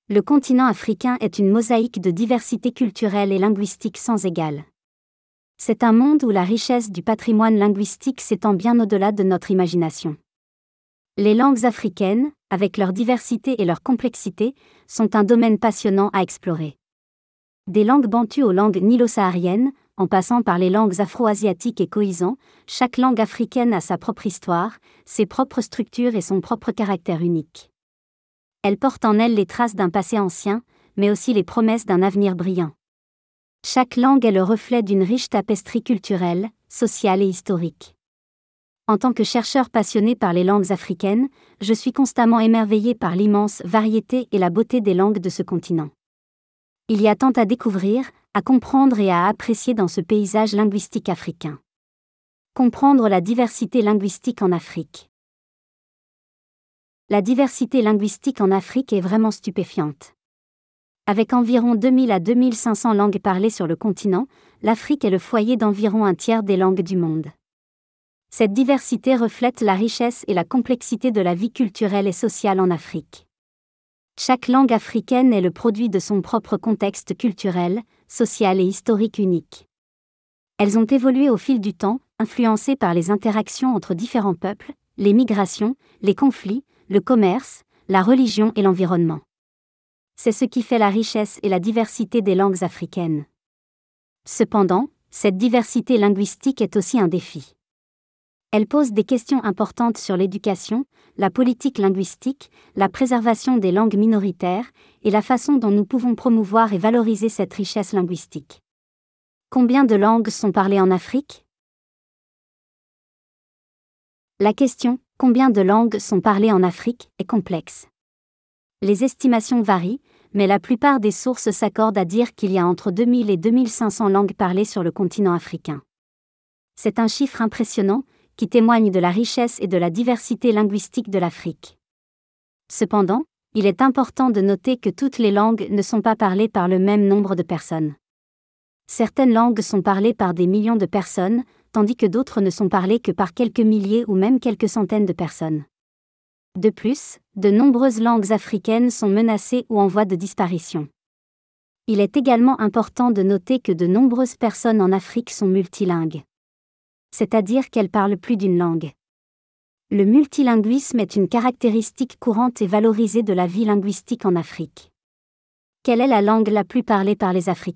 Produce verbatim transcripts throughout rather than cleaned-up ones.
Le continent africain est une mosaïque de diversité culturelle et linguistique sans égale. C'est un monde où la richesse du patrimoine linguistique s'étend bien au-delà de notre imagination. Les langues africaines, avec leur diversité et leur complexité, sont un domaine passionnant à explorer. Des langues bantues aux langues nilo-sahariennes, en passant par les langues afro-asiatiques et khoisan, chaque langue africaine a sa propre histoire, ses propres structures et son propre caractère unique. Elle porte en elle les traces d'un passé ancien, mais aussi les promesses d'un avenir brillant. Chaque langue est le reflet d'une riche tapestrie culturelle, sociale et historique. En tant que chercheur passionné par les langues africaines, je suis constamment émerveillé par l'immense variété et la beauté des langues de ce continent. Il y a tant à découvrir, à comprendre et à apprécier dans ce paysage linguistique africain. Comprendre la diversité linguistique en Afrique. La diversité linguistique en Afrique est vraiment stupéfiante. Avec environ deux mille à deux mille cinq cents langues parlées sur le continent, l'Afrique est le foyer d'environ un tiers des langues du monde. Cette diversité reflète la richesse et la complexité de la vie culturelle et sociale en Afrique. Chaque langue africaine est le produit de son propre contexte culturel, social et historique unique. Elles ont évolué au fil du temps, influencées par les interactions entre différents peuples, les migrations, les conflits, le commerce, la religion et l'environnement. C'est ce qui fait la richesse et la diversité des langues africaines. Cependant, cette diversité linguistique est aussi un défi. Elle pose des questions importantes sur l'éducation, la politique linguistique, la préservation des langues minoritaires, et la façon dont nous pouvons promouvoir et valoriser cette richesse linguistique. Combien de langues sont parlées en Afrique ? La question « Combien de langues sont parlées en Afrique ?» est complexe. Les estimations varient, mais la plupart des sources s'accordent à dire qu'il y a entre deux mille et deux mille cinq cents langues parlées sur le continent africain. C'est un chiffre impressionnant, qui témoigne de la richesse et de la diversité linguistique de l'Afrique. Cependant, il est important de noter que toutes les langues ne sont pas parlées par le même nombre de personnes. Certaines langues sont parlées par des millions de personnes, tandis que d'autres ne sont parlées que par quelques milliers ou même quelques centaines de personnes. De plus, de nombreuses langues africaines sont menacées ou en voie de disparition. Il est également important de noter que de nombreuses personnes en Afrique sont multilingues. C'est-à-dire qu'elles parlent plus d'une langue. Le multilinguisme est une caractéristique courante et valorisée de la vie linguistique en Afrique. Quelle est la langue la plus parlée par les Africains ?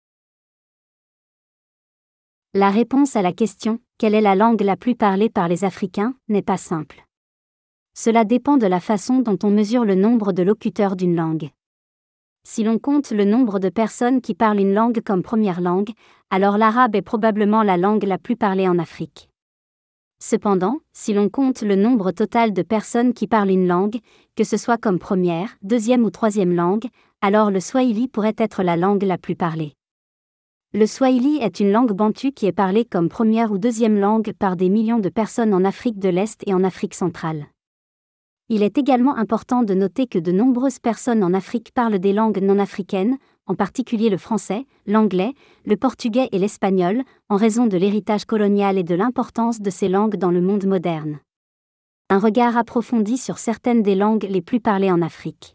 La réponse à la question « Quelle est la langue la plus parlée par les Africains ?» n'est pas simple. Cela dépend de la façon dont on mesure le nombre de locuteurs d'une langue. Si l'on compte le nombre de personnes qui parlent une langue comme première langue, alors l'arabe est probablement la langue la plus parlée en Afrique. Cependant, si l'on compte le nombre total de personnes qui parlent une langue, que ce soit comme première, deuxième ou troisième langue, alors le swahili pourrait être la langue la plus parlée. Le swahili est une langue bantoue qui est parlée comme première ou deuxième langue par des millions de personnes en Afrique de l'Est et en Afrique centrale. Il est également important de noter que de nombreuses personnes en Afrique parlent des langues non africaines, en particulier le français, l'anglais, le portugais et l'espagnol, en raison de l'héritage colonial et de l'importance de ces langues dans le monde moderne. Un regard approfondi sur certaines des langues les plus parlées en Afrique.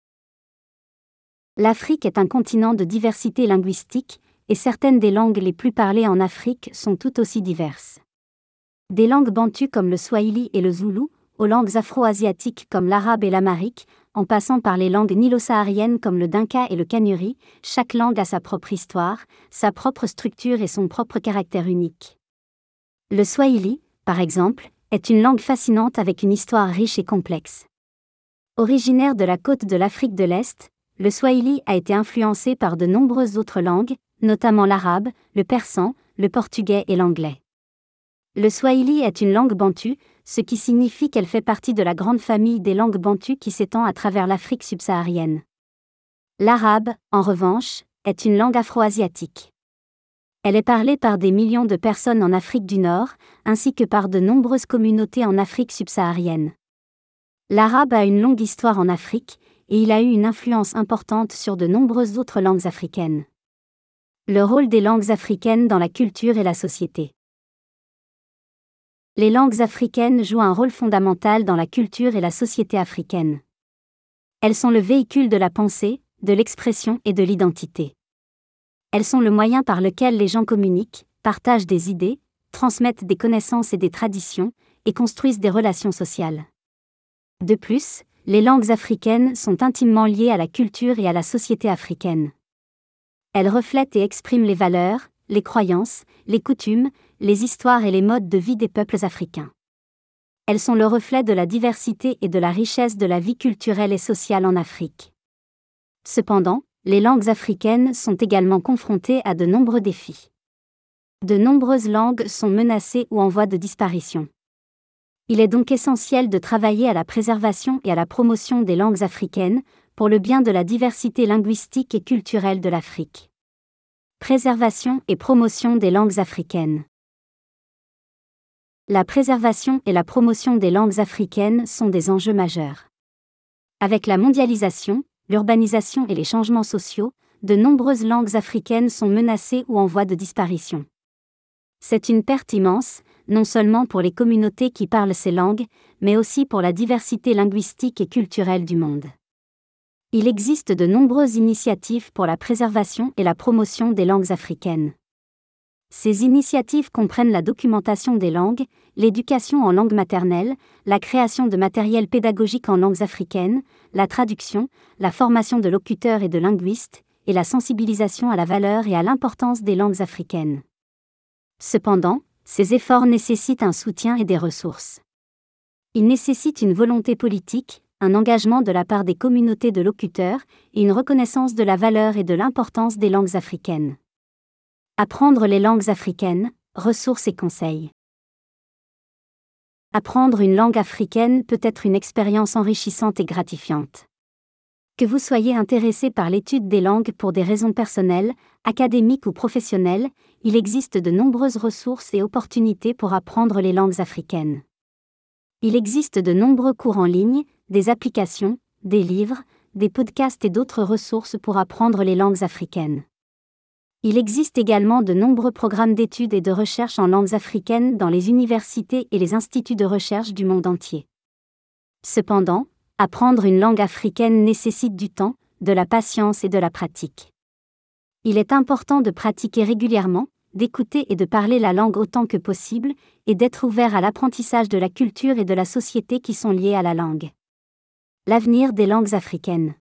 L'Afrique est un continent de diversité linguistique, et certaines des langues les plus parlées en Afrique sont tout aussi diverses. Des langues bantues comme le swahili et le zoulou, aux langues afro-asiatiques comme l'arabe et l'amharique, en passant par les langues nilo-sahariennes comme le dinka et le kanuri, chaque langue a sa propre histoire, sa propre structure et son propre caractère unique. Le swahili, par exemple, est une langue fascinante avec une histoire riche et complexe. Originaire de la côte de l'Afrique de l'Est, le swahili a été influencé par de nombreuses autres langues, notamment l'arabe, le persan, le portugais et l'anglais. Le swahili est une langue bantoue, ce qui signifie qu'elle fait partie de la grande famille des langues bantues qui s'étend à travers l'Afrique subsaharienne. L'arabe, en revanche, est une langue afro-asiatique. Elle est parlée par des millions de personnes en Afrique du Nord, ainsi que par de nombreuses communautés en Afrique subsaharienne. L'arabe a une longue histoire en Afrique, et il a eu une influence importante sur de nombreuses autres langues africaines. Le rôle des langues africaines dans la culture et la société. Les langues africaines jouent un rôle fondamental dans la culture et la société africaine. Elles sont le véhicule de la pensée, de l'expression et de l'identité. Elles sont le moyen par lequel les gens communiquent, partagent des idées, transmettent des connaissances et des traditions, et construisent des relations sociales. De plus, les langues africaines sont intimement liées à la culture et à la société africaine. Elles reflètent et expriment les valeurs, les croyances, les coutumes, les histoires et les modes de vie des peuples africains. Elles sont le reflet de la diversité et de la richesse de la vie culturelle et sociale en Afrique. Cependant, les langues africaines sont également confrontées à de nombreux défis. De nombreuses langues sont menacées ou en voie de disparition. Il est donc essentiel de travailler à la préservation et à la promotion des langues africaines, pour le bien de la diversité linguistique et culturelle de l'Afrique. Préservation et promotion des langues africaines. La préservation et la promotion des langues africaines sont des enjeux majeurs. Avec la mondialisation, l'urbanisation et les changements sociaux, de nombreuses langues africaines sont menacées ou en voie de disparition. C'est une perte immense, non seulement pour les communautés qui parlent ces langues, mais aussi pour la diversité linguistique et culturelle du monde. Il existe de nombreuses initiatives pour la préservation et la promotion des langues africaines. Ces initiatives comprennent la documentation des langues, l'éducation en langue maternelle, la création de matériel pédagogique en langues africaines, la traduction, la formation de locuteurs et de linguistes, et la sensibilisation à la valeur et à l'importance des langues africaines. Cependant, ces efforts nécessitent un soutien et des ressources. Ils nécessitent une volonté politique, un engagement de la part des communautés de locuteurs, et une reconnaissance de la valeur et de l'importance des langues africaines. Apprendre les langues africaines, ressources et conseils. Apprendre une langue africaine peut être une expérience enrichissante et gratifiante. Que vous soyez intéressé par l'étude des langues pour des raisons personnelles, académiques ou professionnelles, il existe de nombreuses ressources et opportunités pour apprendre les langues africaines. Il existe de nombreux cours en ligne, des applications, des livres, des podcasts et d'autres ressources pour apprendre les langues africaines. Il existe également de nombreux programmes d'études et de recherche en langues africaines dans les universités et les instituts de recherche du monde entier. Cependant, apprendre une langue africaine nécessite du temps, de la patience et de la pratique. Il est important de pratiquer régulièrement, d'écouter et de parler la langue autant que possible, et d'être ouvert à l'apprentissage de la culture et de la société qui sont liées à la langue. L'avenir des langues africaines.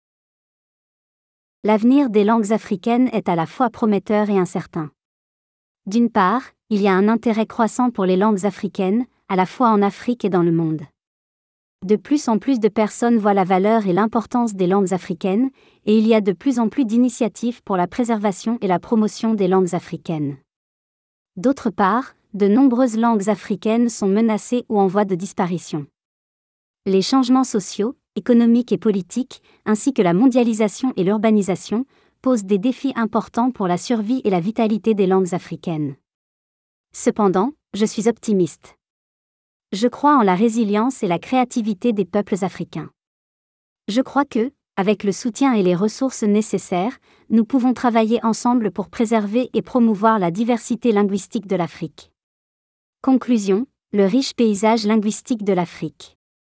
L'avenir des langues africaines est à la fois prometteur et incertain. D'une part, il y a un intérêt croissant pour les langues africaines, à la fois en Afrique et dans le monde. De plus en plus de personnes voient la valeur et l'importance des langues africaines, et il y a de plus en plus d'initiatives pour la préservation et la promotion des langues africaines. D'autre part, de nombreuses langues africaines sont menacées ou en voie de disparition. Les changements sociaux, économiques et politiques, ainsi que la mondialisation et l'urbanisation, posent des défis importants pour la survie et la vitalité des langues africaines. Cependant, je suis optimiste. Je crois en la résilience et la créativité des peuples africains. Je crois que, avec le soutien et les ressources nécessaires, nous pouvons travailler ensemble pour préserver et promouvoir la diversité linguistique de l'Afrique. Conclusion, le riche paysage linguistique de l'Afrique.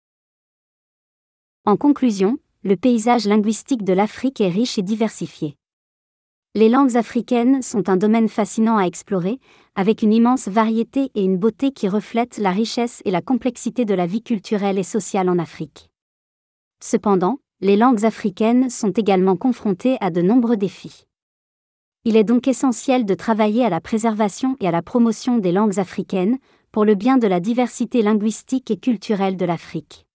En conclusion, le paysage linguistique de l'Afrique est riche et diversifié. Les langues africaines sont un domaine fascinant à explorer, avec une immense variété et une beauté qui reflètent la richesse et la complexité de la vie culturelle et sociale en Afrique. Cependant, les langues africaines sont également confrontées à de nombreux défis. Il est donc essentiel de travailler à la préservation et à la promotion des langues africaines, pour le bien de la diversité linguistique et culturelle de l'Afrique.